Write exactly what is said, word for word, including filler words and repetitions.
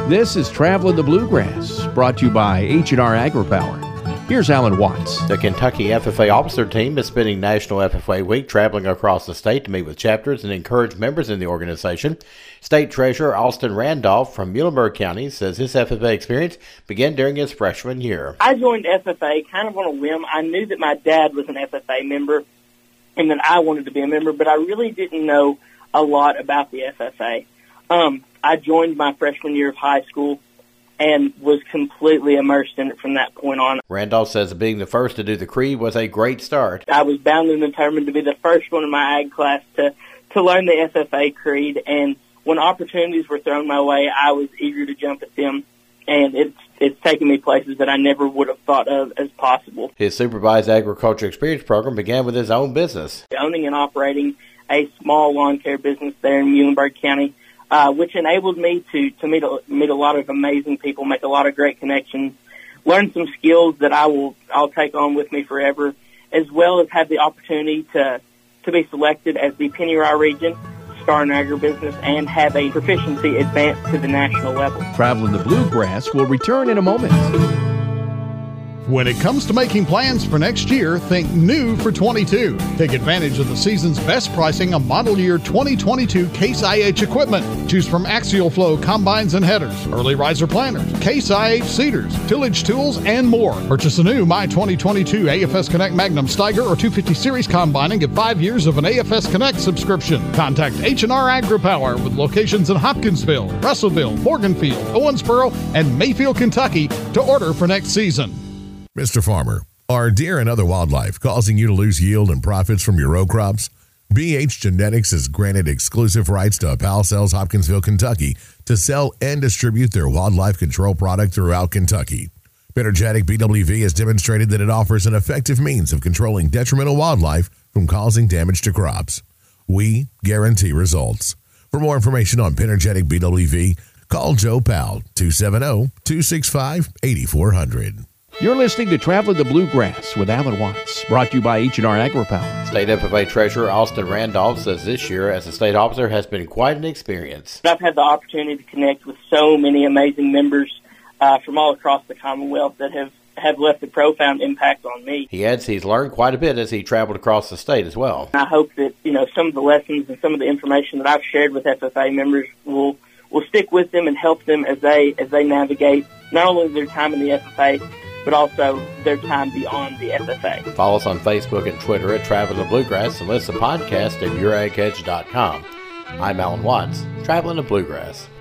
This is Traveling the Bluegrass, brought to you by H and R AgriPower. Here's Alan Watts. The Kentucky F F A Officer Team is spending National F F A Week traveling across the state to meet with chapters and encourage members in the organization. State Treasurer Austin Randolph from Muhlenberg County says his F F A experience began during his freshman year. I joined F F A kind of on a whim. I knew that my dad was an F F A member and that I wanted to be a member, but I really didn't know a lot about the F F A. Um, I joined my freshman year of high school and was completely immersed in it from that point on. Randolph says being the first to do the creed was a great start. I was bound and determined to be the first one in my ag class to, to learn the F F A creed, and when opportunities were thrown my way, I was eager to jump at them, and it's it's taken me places that I never would have thought of as possible. His supervised agriculture experience program began with his own business. Owning and operating a small lawn care business there in Muhlenberg County, Uh, which enabled me to, to meet, a, meet a lot of amazing people, make a lot of great connections, learn some skills that I will, I'll take on with me forever, as well as have the opportunity to, to be selected as the Penny Rye Region Star in Agribusiness and have a proficiency advance to the national level. Traveling the Bluegrass will return in a moment. When it comes to making plans for next year, think new for twenty-two. Take advantage of the season's best pricing on model year twenty twenty-two Case I H equipment. Choose from Axial Flow combines and headers, early riser planters, Case I H seeders, tillage tools, and more. Purchase a new My twenty twenty-two A F S Connect Magnum Steiger or two fifty Series combine and get five years of an A F S Connect subscription. Contact H and R AgriPower with locations in Hopkinsville, Russellville, Morganfield, Owensboro, and Mayfield, Kentucky to order for next season. Mister Farmer, are deer and other wildlife causing you to lose yield and profits from your row crops? B H Genetics has granted exclusive rights to Pal Cells Hopkinsville, Kentucky to sell and distribute their wildlife control product throughout Kentucky. Penergetic B W V has demonstrated that it offers an effective means of controlling detrimental wildlife from causing damage to crops. We guarantee results. For more information on Penergetic B W V, call Joe Powell, two seven zero, two six five, eight four zero zero. You're listening to Traveling the Bluegrass with Alan Watts, brought to you by H and R AgriPower. State F F A Treasurer Austin Randolph says this year as a state officer has been quite an experience. I've had the opportunity to connect with so many amazing members uh, from all across the Commonwealth that have, have left a profound impact on me. He adds he's learned quite a bit as he traveled across the state as well. I hope that, you know, some of the lessons and some of the information that I've shared with F F A members will will stick with them and help them as they as they navigate not only their time in the F F A, but also their time beyond the F F A. Follow us on Facebook and Twitter at Traveling the Bluegrass and listen to the podcast at your ag edge dot com. I'm Alan Watts, Traveling the Bluegrass.